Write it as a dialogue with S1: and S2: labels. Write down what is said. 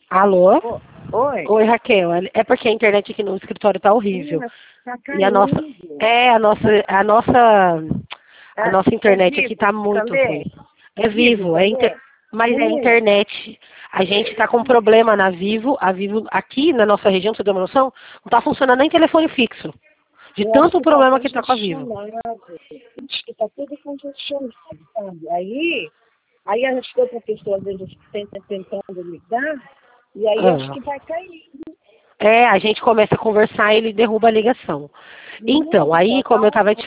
S1: Alô?
S2: Oi?
S1: Oi, Raquel. É porque a internet aqui no escritório tá horrível.
S2: Tá
S1: E a nossa,
S2: caindo.
S1: é, a nossa, a nossa, a nossa
S2: É
S1: internet aqui
S2: vivo
S1: tá muito ruim.
S2: também?
S1: É
S2: É vivo
S1: Vivo,
S2: também?
S1: mas é internet. A gente tá com problema na Vivo. A Vivo aqui na nossa região, pra você ter uma noção, não tá funcionando nem telefone fixo. De
S2: Eu acho
S1: tanto
S2: que tá
S1: problema que tá com a Vivo.
S2: congestionado. Acho que tá tudo congestionado, sabe? Aí acho que outra pessoa às vezes tenta tentando ligar, e aí acho
S1: Ah.
S2: que vai cair.
S1: É, a gente começa a conversar e ele derruba a ligação. Então,
S2: Nossa,
S1: aí, como eu
S2: tá
S1: tava te